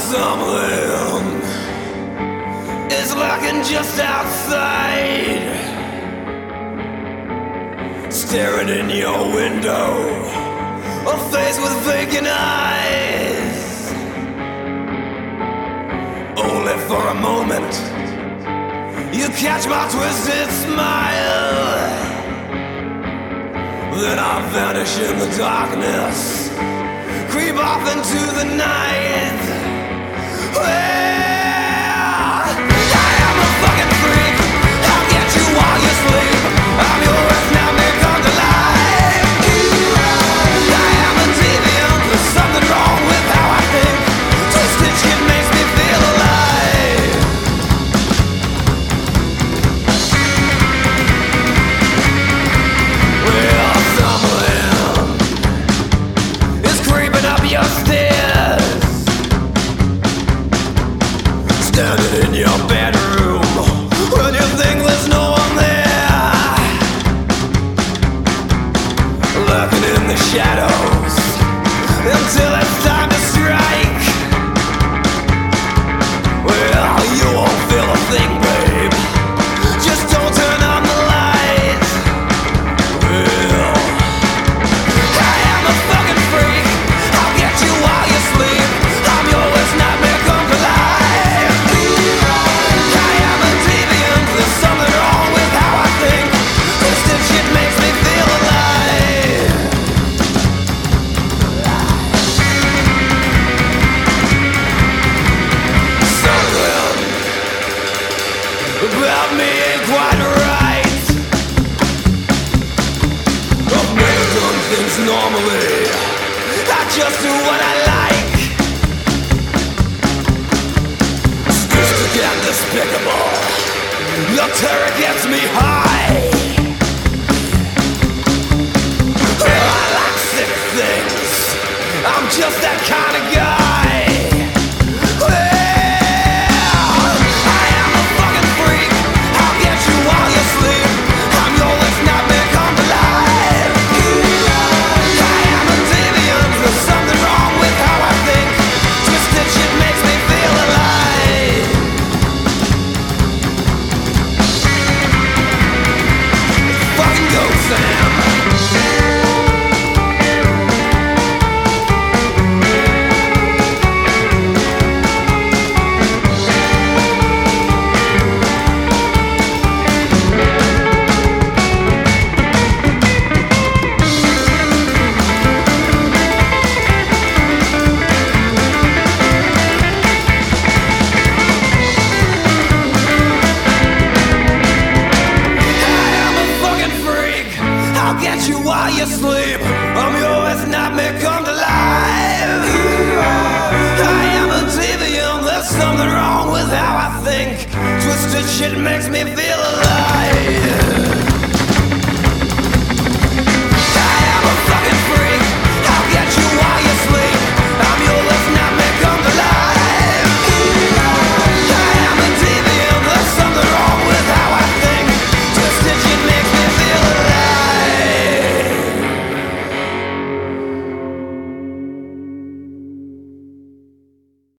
Something is lurking just outside, staring in your window, a face with vacant eyes. Only for a moment you catch my twisted smile, then I vanish in the darkness, creep off into the night. Well, I am a fucking freak. I'll get you while you sleep. I'm yours now, make come to life. I am a deviant. There's something wrong with how I think. Twisted shit makes me feel alive. Well, something is creeping up your stairs, standing in your bedroom when you think there's no one there, lurking in the shadows until it's time to strike. Well, you won't feel a thing, babe. Just don't turn on the lights. Well, I am a fucking freak. I'll get you while you sleep. I'm your worst nightmare come to life. I am a deviant. There's something wrong with how I think. Twisted shit makes me feel alive. Something about me ain't quite right. I've never done things normally. I just do what I like. Twisted and despicable. The terror gets me high. Well, I like sick things. I'm just that kind of guy. Well, I am a fucking freak. I'll get you while you sleep. I'm your worst nightmare come to life. I am a deviant. There's something wrong with how I think. Twisted shit makes me feel alive. Fucking go, Sam. I'll get you while you sleep. I'm your worst nightmare come to life. I am a deviant. There's something wrong with how I think. Twisted shit makes me feel alive.